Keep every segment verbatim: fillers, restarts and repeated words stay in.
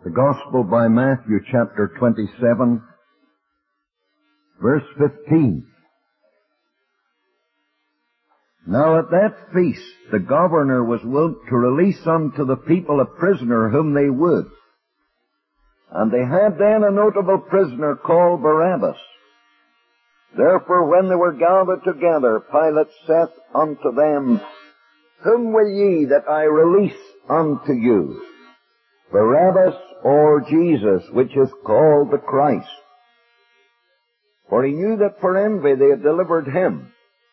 The Gospel by Matthew, chapter twenty-seven, verse fifteen. Now at that feast the governor was wont to release unto the people a prisoner whom they would. And they had then a notable prisoner called Barabbas. Therefore when they were gathered together, Pilate saith unto them, Whom will ye that I release unto you, Barabbas or Jesus, which is called the Christ? For he knew that for envy they had delivered him.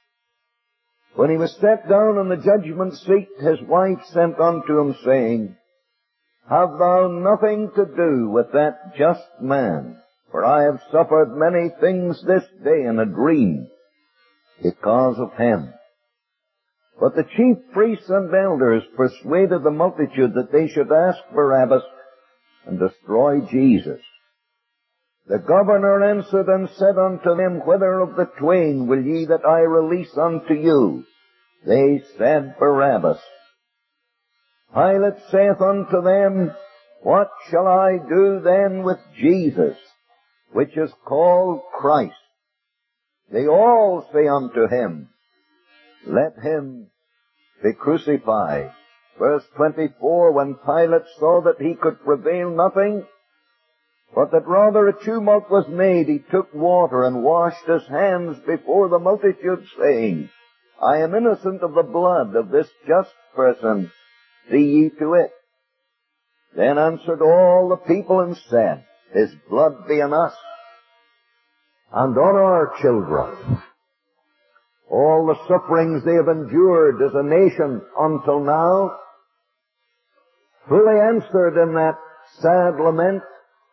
When he was set down on the judgment seat, his wife sent unto him, saying, Have thou nothing to do with that just man? For I have suffered many things this day in a dream, because of him. But the chief priests and elders persuaded the multitude that they should ask Barabbas and destroy Jesus. The governor answered and said unto them, Whither of the twain will ye that I release unto you? They said, Barabbas. Pilate saith unto them, What shall I do then with Jesus, which is called Christ? They all say unto him, Let him be crucified. Verse twenty-four, when Pilate saw that he could prevail nothing, but that rather a tumult was made, he took water and washed his hands before the multitude, saying, I am innocent of the blood of this just person. See ye to it. Then answered all the people and said, His blood be on us and on our children. All the sufferings they have endured as a nation until now, fully answered in that sad lament,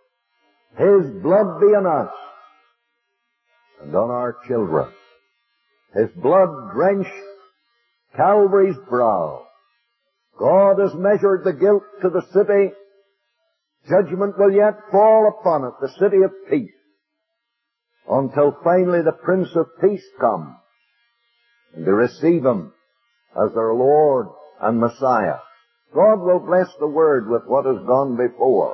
His blood be on us and on our children. His blood drenched Calvary's brow. God has measured the guilt to the city. Judgment will yet fall upon it, the city of peace, until finally the Prince of Peace come and they receive Him as their Lord and Messiah. God will bless the Word with what has gone before.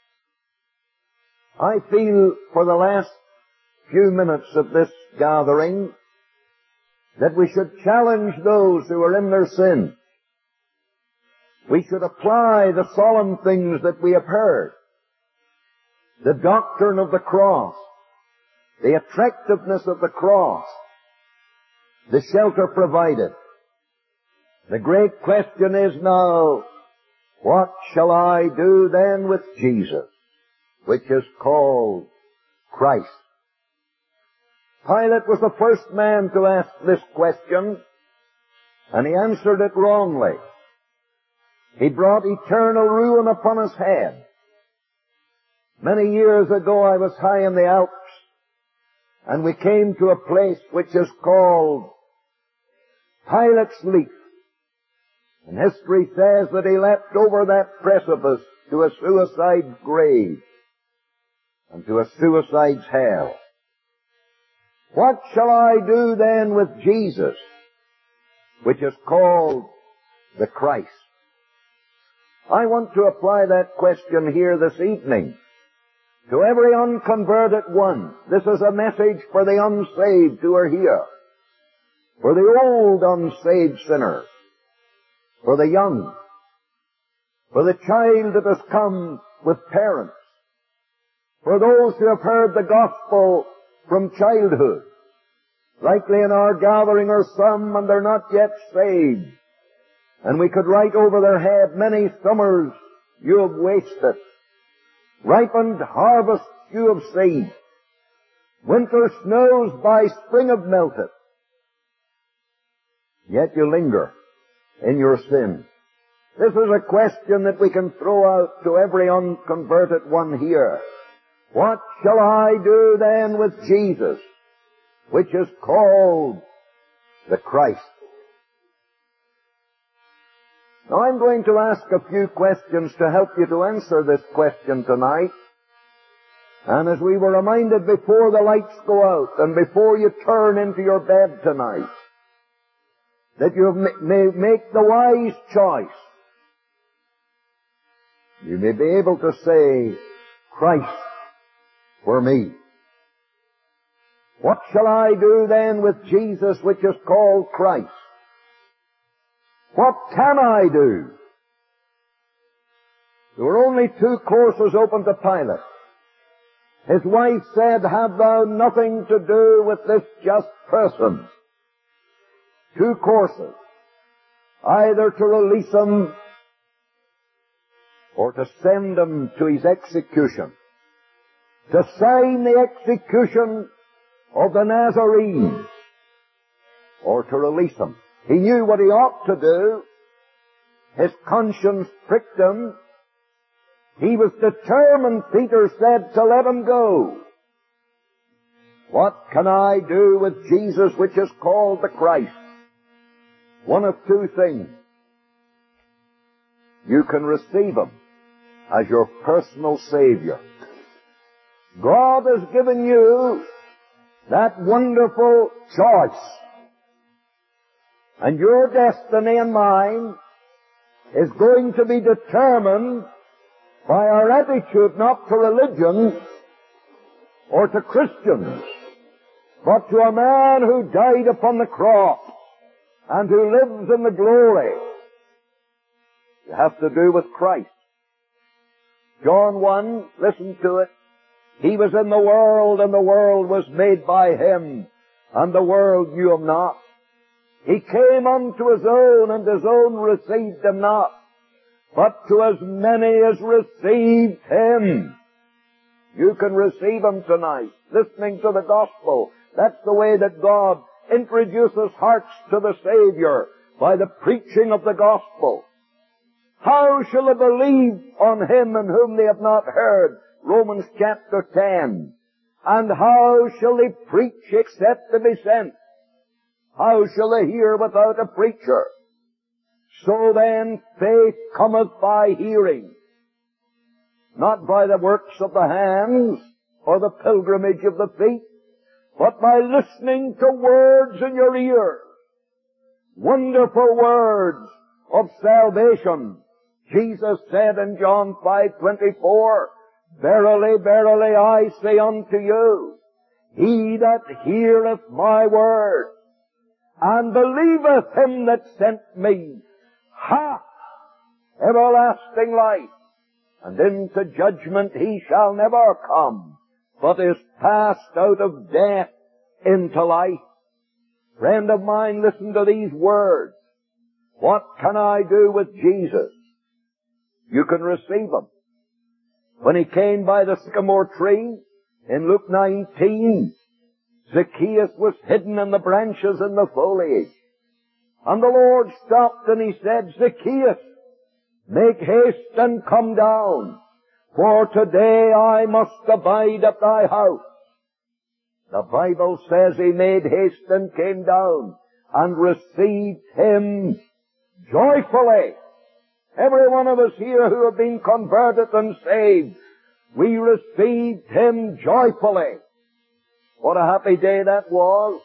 I feel for the last few minutes of this gathering that we should challenge those who are in their sin. We should apply the solemn things that we have heard. The doctrine of the cross, the attractiveness of the cross, the shelter provided. The great question is now, what shall I do then with Jesus, which is called Christ? Pilate was the first man to ask this question, and he answered it wrongly. He brought eternal ruin upon his head. Many years ago I was high in the Alps, and we came to a place which is called Pilate's Leap. And history says that he leapt over that precipice to a suicide's grave and to a suicide's hell. What shall I do then with Jesus, which is called the Christ? I want to apply that question here this evening to every unconverted one. This is a message for the unsaved who are here, for the old unsaved sinner, for the young, for the child that has come with parents, for those who have heard the gospel from childhood. Likely in our gathering are some and they're not yet saved. And we could write over their head, many summers you have wasted. Ripened harvests you have seen. Winter snows by spring have melted. Yet you linger in your sin. This is a question that we can throw out to every unconverted one here. What shall I do then with Jesus, which is called the Christ? Now I'm going to ask a few questions to help you to answer this question tonight. And as we were reminded before the lights go out and before you turn into your bed tonight, that you may make the wise choice you may be able to say, Christ for me. What shall I do then with Jesus, which is called Christ? What can I do? There were only two courses open to Pilate. His wife said, have thou nothing to do with this just person. Two courses. Either to release him or to send him to his execution. To sign the execution of the Nazarenes or to release him. He knew what he ought to do. His conscience pricked him. He was determined, Peter said, to let him go. What can I do with Jesus, which is called the Christ? One of two things. You can receive him as your personal Savior. God has given you that wonderful choice. And your destiny and mine is going to be determined by our attitude not to religion or to Christians, but to a man who died upon the cross and who lives in the glory. You have to do with Christ. John one, listen to it. He was in the world, and the world was made by him, and the world knew him not. He came unto his own, and his own received him not. But to as many as received him, you can receive him tonight, listening to the gospel. That's the way that God introduces hearts to the Savior, by the preaching of the gospel. How shall they believe on him in whom they have not heard? Romans chapter ten. And how shall they preach except they be sent? How shall they hear without a preacher? So then faith cometh by hearing, not by the works of the hands or the pilgrimage of the feet, but by listening to words in your ears. Wonderful words of salvation. Jesus said in John five twenty-four, Verily, verily, I say unto you, he that heareth my word, and believeth him that sent me, hath everlasting life, and into judgment he shall never come, but is passed out of death into life. Friend of mine, listen to these words. What can I do with Jesus? You can receive him. When he came by the sycamore tree, in Luke nineteen, Zacchaeus was hidden in the branches and the foliage. And the Lord stopped and he said, Zacchaeus, make haste and come down, for today I must abide at thy house. The Bible says he made haste and came down and received him joyfully. Every one of us here who have been converted and saved, we received him joyfully. What a happy day that was.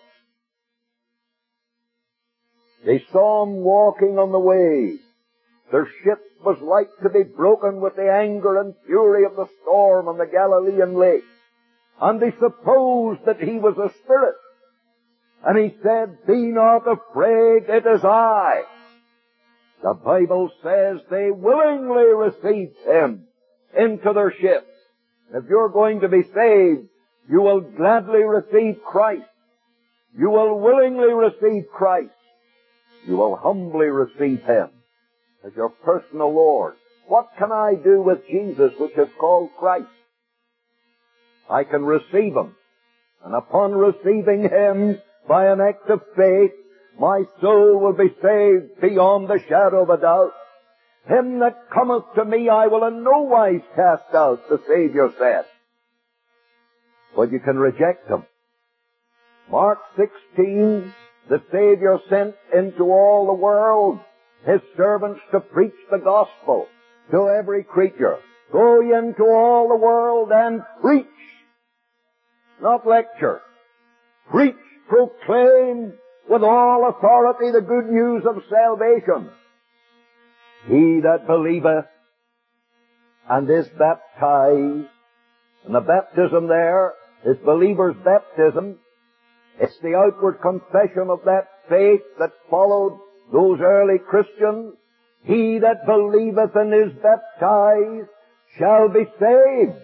They saw him walking on the waves. Their ship was like to be broken with the anger and fury of the storm on the Galilean lake. And they supposed that he was a spirit. And he said, Be not afraid, it is I. The Bible says they willingly received him into their ship. If you're going to be saved, you will gladly receive Christ. You will willingly receive Christ. You will humbly receive him as your personal Lord. What can I do with Jesus, which is called Christ? I can receive him. And upon receiving him by an act of faith, my soul will be saved beyond the shadow of a doubt. Him that cometh to me I will in no wise cast out, the Savior said. But you can reject him. Mark sixteen, the Savior sent into all the world his servants to preach the gospel to every creature. Go ye into all the world and preach. Not lecture. Preach, proclaim with all authority the good news of salvation. He that believeth and is baptized. And the baptism there is believer's baptism. It's the outward confession of that faith that followed those early Christians. He that believeth and is baptized shall be saved.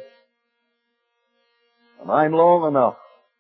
And I'm long enough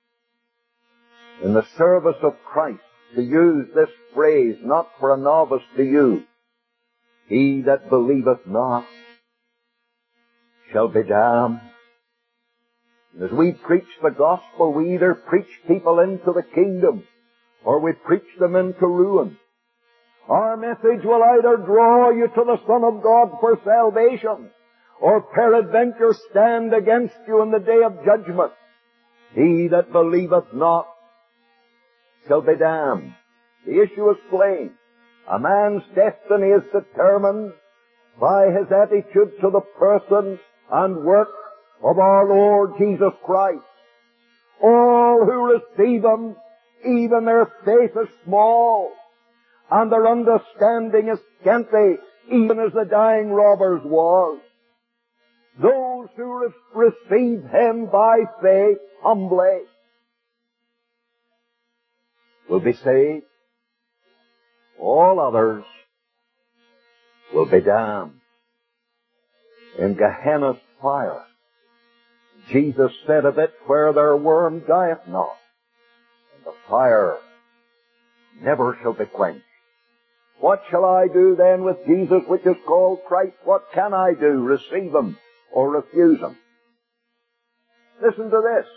in the service of Christ to use this phrase, not for a novice to use. He that believeth not shall be damned. And as we preach the gospel, we either preach people into the kingdom or we preach them into ruin. Our message will either draw you to the Son of God for salvation or peradventure stand against you in the day of judgment. He that believeth not shall be damned. The issue is plain. A man's destiny is determined by his attitude to the person and work of our Lord Jesus Christ. All who receive Him, even their faith is small, and their understanding is scanty, even as the dying robber's was. Those who re- receive Him by faith humbly will be saved. All others will be damned in Gehenna's fire. Jesus said of it, where their worm dieth not, and the fire never shall be quenched. What shall I do then with Jesus, which is called Christ? What can I do? Receive Him or refuse Him? Listen to this.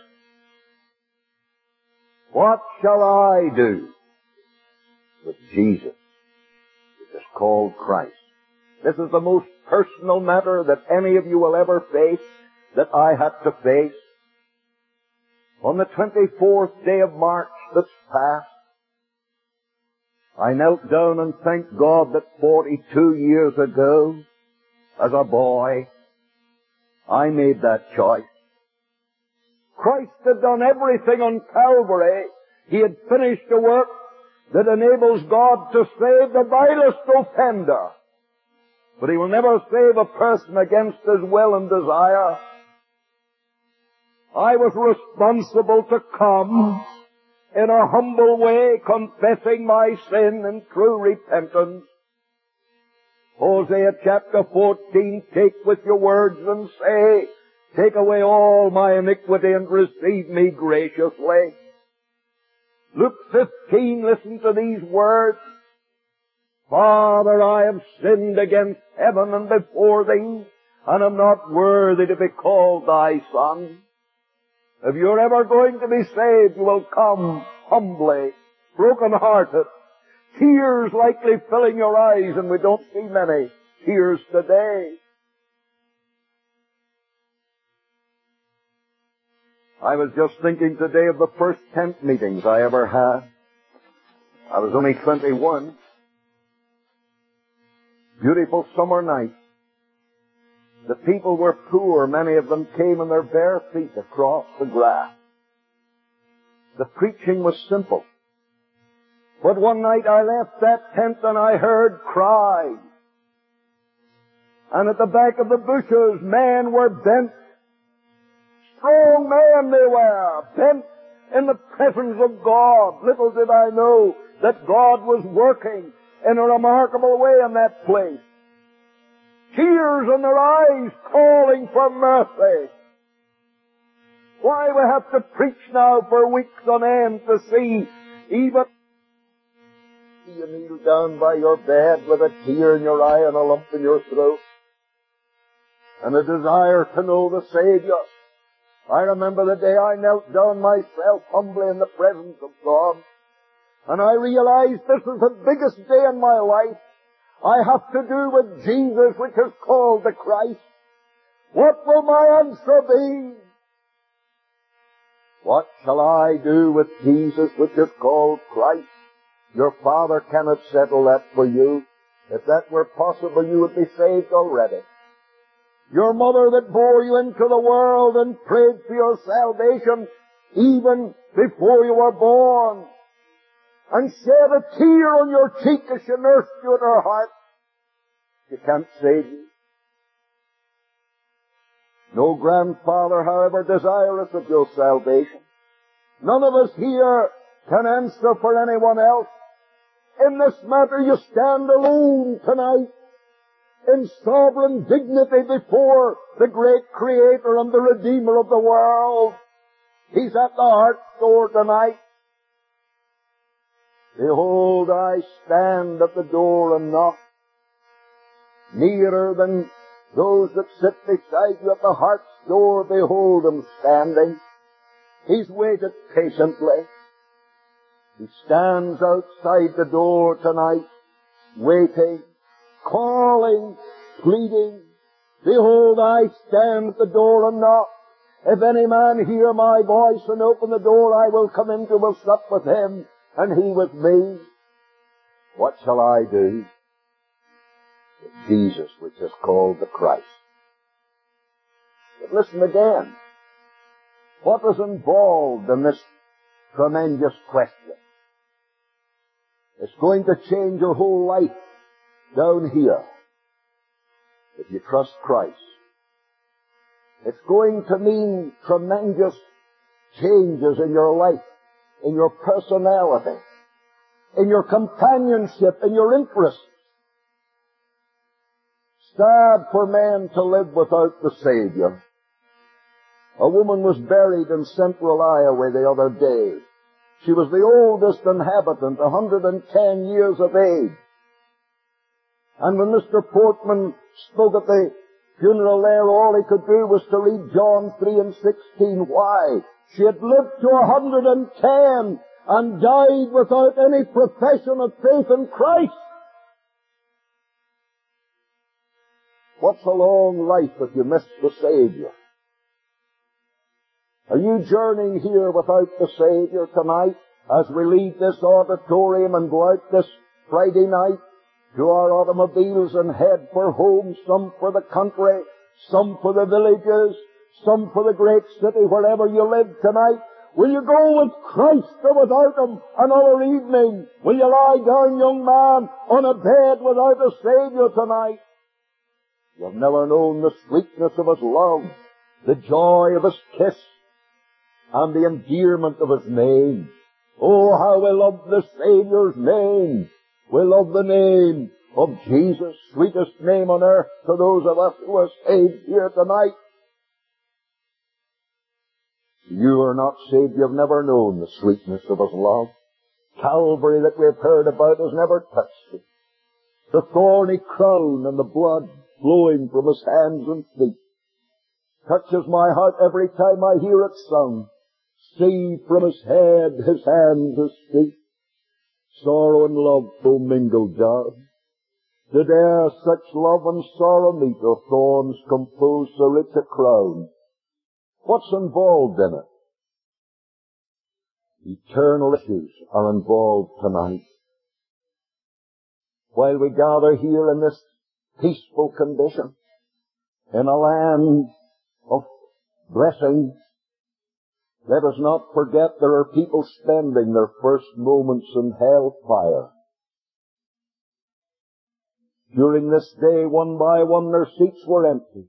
What shall I do with Jesus, which is called Christ? This is the most personal matter that any of you will ever face, that I had to face. On the twenty-fourth day of March that's past, I knelt down and thanked God that forty-two years ago, as a boy, I made that choice. Christ had done everything on Calvary. He had finished the work that enables God to save the vilest offender. But He will never save a person against his will and desire. I was responsible to come in a humble way, confessing my sin in true repentance. Hosea chapter fourteen, take with your words and say, take away all my iniquity and receive me graciously. Luke fifteen, listen to these words. Father, I have sinned against heaven and before Thee, and am not worthy to be called Thy Son. If you're ever going to be saved, you will come humbly, broken-hearted, tears likely filling your eyes, and we don't see many tears today. I was just thinking today of the first tent meetings I ever had. I was only twenty-one. Beautiful summer night. The people were poor. Many of them came in their bare feet across the grass. The preaching was simple. But one night I left that tent and I heard cries. And at the back of the bushes, men were bent. Strong men they were, bent in the presence of God. Little did I know that God was working in a remarkable way in that place. Tears in their eyes, calling for mercy. Why, we have to preach now for weeks on end to see even you kneel down by your bed with a tear in your eye and a lump in your throat and a desire to know the Savior. I remember the day I knelt down myself humbly in the presence of God, and I realized this is the biggest day in my life. I have to do with Jesus, which is called the Christ. What will my answer be? What shall I do with Jesus, which is called Christ? Your Father cannot settle that for you. If that were possible, you would be saved already. Your mother that bore you into the world and prayed for your salvation even before you were born, and shed a tear on your cheek as she nursed you at her heart, she can't save you. No grandfather, however, desirous of your salvation. None of us here can answer for anyone else. In this matter you stand alone tonight in sovereign dignity before the great Creator and the Redeemer of the world. He's at the heart's door tonight. Behold, I stand at the door and knock. Nearer than those that sit beside you at the heart's door, behold him standing. He's waited patiently. He stands outside the door tonight, waiting, calling, pleading. Behold, I stand at the door and knock. If any man hear my voice and open the door, I will come into, will sup with him, and he with me. What shall I do? With Jesus, which is called the Christ. But listen again. What is involved in this tremendous question? It's going to change your whole life down here if you trust Christ. It's going to mean tremendous changes in your life, in your personality, in your companionship, in your interests. Sad for man to live without the Savior. A woman was buried in central Iowa the other day. She was the oldest inhabitant, one hundred ten years of age. And when Mister Portman spoke at the funeral there, all he could do was to read John three and sixteen. Why? She had lived to one hundred ten and died without any profession of faith in Christ. What's a long life if you miss the Savior? Are you journeying here without the Savior tonight as we leave this auditorium and go out this Friday night to our automobiles and head for home, some for the country, some for the villages, some for the great city, wherever you live tonight? Will you go with Christ or without Him another evening? Will you lie down, young man, on a bed without a Savior tonight? You've never known the sweetness of His love, the joy of His kiss, and the endearment of His name. Oh, how we love the Saviour's name. We love the name of Jesus, sweetest name on earth to those of us who are saved here tonight. You are not saved. You've never known the sweetness of His love. Calvary that we've heard about has never touched it. The thorny crown and the blood flowing from His hands and feet touches my heart every time I hear it sung. See from His head, His hands, His feet, sorrow and love commingled down. Did e'er such love and sorrow meet, or thorns compose so rich a crown? What's involved in it? Eternal issues are involved tonight. While we gather here in this peaceful condition, in a land of blessing, let us not forget there are people spending their first moments in hellfire. During this day, one by one, their seats were empty.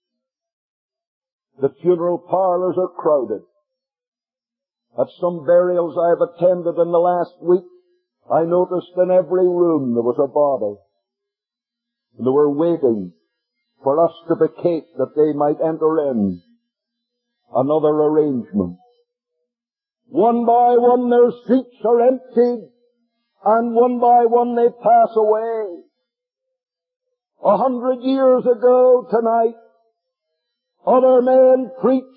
The funeral parlors are crowded. At some burials I have attended in the last week, I noticed in every room there was a body. They were waiting for us to vacate that they might enter in another arrangement. One by one their seats are emptied, and one by one they pass away. A hundred years ago tonight, other men preached.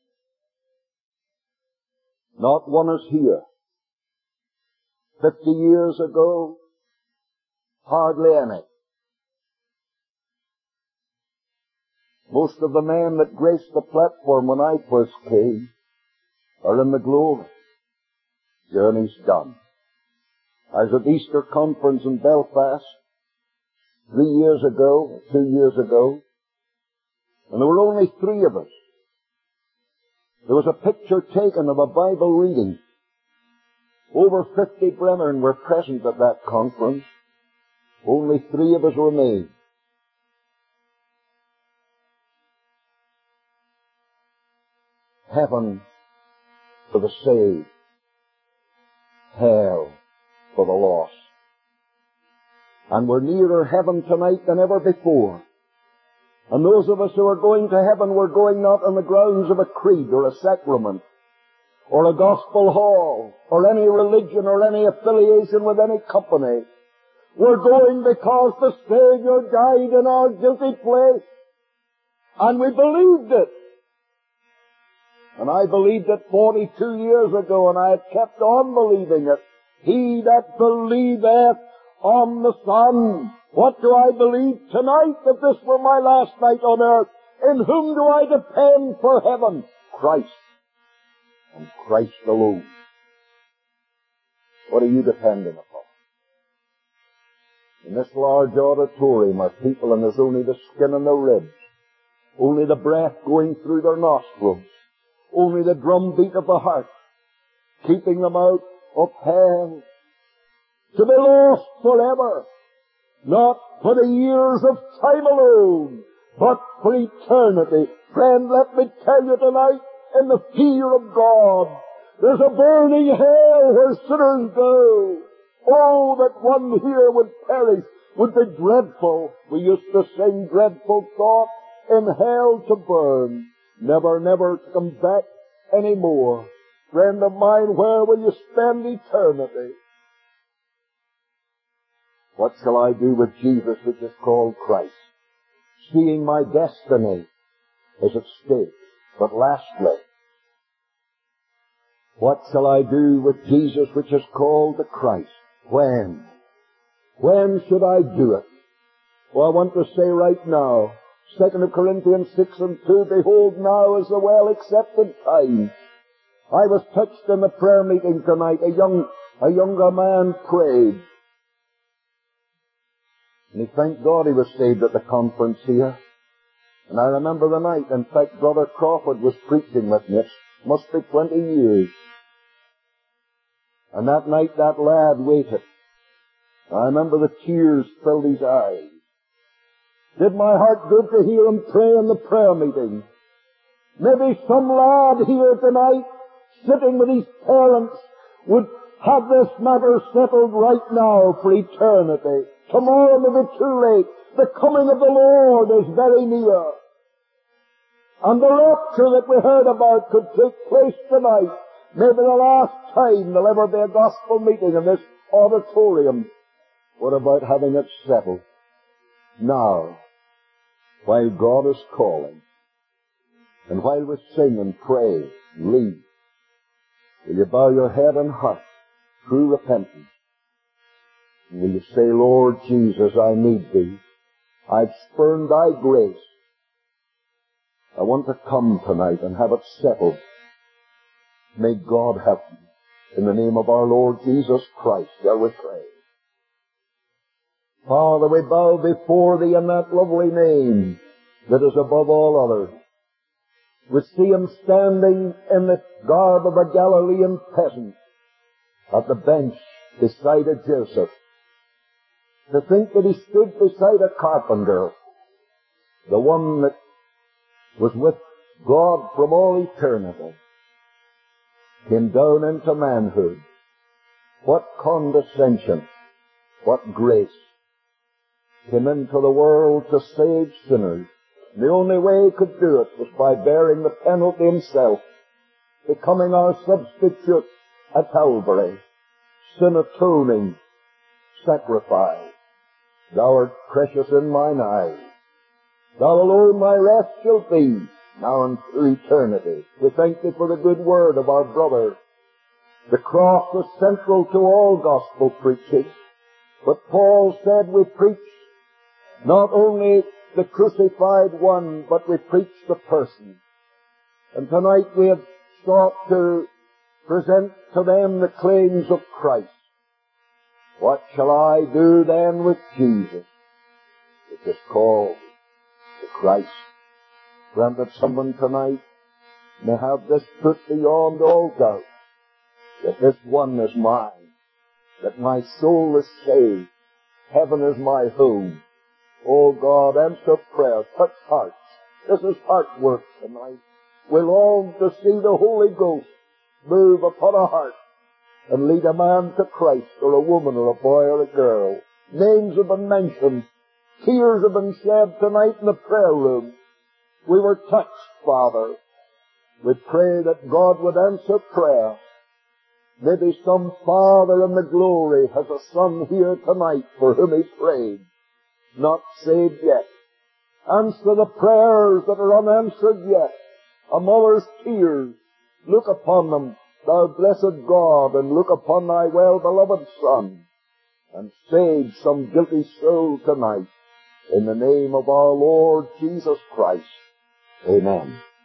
Not one is here. Fifty years ago, hardly any. Most of the men that graced the platform when I first came are in the glory. Journey's done. I was at Easter Conference in Belfast three years ago, two years ago, and there were only three of us. There was a picture taken of a Bible reading. Over fifty brethren were present at that conference. Only three of us remained. Heaven for the saved, hell for the lost. And we're nearer heaven tonight than ever before. And those of us who are going to heaven, we're going not on the grounds of a creed or a sacrament or a gospel hall or any religion or any affiliation with any company. We're going because the Savior died in our guilty place. And we believed it. And I believed it forty-two years ago, and I have kept on believing it. He that believeth on the Son. What do I believe tonight, if this were my last night on earth? In whom do I depend for heaven? Christ. And Christ alone. What are you depending upon? In this large auditorium are people, and there's only the skin and the ribs, only the breath going through their nostrils, only the drumbeat of the heart, keeping them out of hell, to be lost forever, not for the years of time alone, but for eternity. Friend, let me tell you tonight, in the fear of God, there's a burning hell where sinners go. Oh, that one here would perish would be dreadful. We used to sing dreadful thought, in hell to burn, never, never to come back any more. Friend of mine, where will you spend eternity? What shall I do with Jesus, which is called Christ? Seeing my destiny is at stake. But lastly, what shall I do with Jesus, which is called the Christ? When? When should I do it? Well, I want to say right now, Second Corinthians six and two, behold, now is the well-accepted time. I was touched in the prayer meeting tonight. A young, a younger man prayed. And he thanked God he was saved at the conference here. And I remember the night, in fact, Brother Crawford was preaching with me. It must be twenty years. And that night that lad waited. I remember the tears filled his eyes. Did my heart good to hear him pray in the prayer meeting. Maybe some lad here tonight, sitting with his parents, would have this matter settled right now for eternity. Tomorrow may be too late. The coming of the Lord is very near. And the rapture that we heard about could take place tonight. Maybe the last time there'll ever be a gospel meeting in this auditorium. What about having it settled now, while God is calling, and while we sing and pray and lead? Will you bow your head and heart, true repentance? And will you say, Lord Jesus, I need Thee. I've spurned Thy grace. I want to come tonight and have it settled. May God help me. In the name of our Lord Jesus Christ, shall we pray. Father, we bow before Thee in that lovely name that is above all others. We see Him standing in the garb of a Galilean peasant at the bench beside a Joseph. To think that He stood beside a carpenter, the one that was with God from all eternity, came down into manhood. What condescension, what grace. Came into the world to save sinners. The only way He could do it was by bearing the penalty Himself, becoming our substitute at Calvary, sin atoning sacrifice. Thou art precious in mine eyes. Thou alone my rest shall be, now and through eternity. We thank Thee for the good word of our brother. The cross was central to all gospel preaching. But Paul said we preach not only the crucified one, but we preach the person. And tonight we have sought to present to them the claims of Christ. What shall I do then with Jesus? It is called the Christ. Grant that someone tonight may have this put beyond all doubt, that this one is mine, that my soul is saved, heaven is my home. Oh God, answer prayer, touch hearts. This is heart work tonight. We long to see the Holy Ghost move upon a heart and lead a man to Christ, or a woman, or a boy, or a girl. Names have been mentioned. Tears have been shed tonight in the prayer room. We were touched, Father. We pray that God would answer prayer. Maybe some father in the glory has a son here tonight for whom he prayed, not saved yet. Answer the prayers that are unanswered yet. A mother's tears, look upon them, thou blessed God, and look upon thy well-beloved Son, and save some guilty soul tonight. In the name of our Lord Jesus Christ. Amen.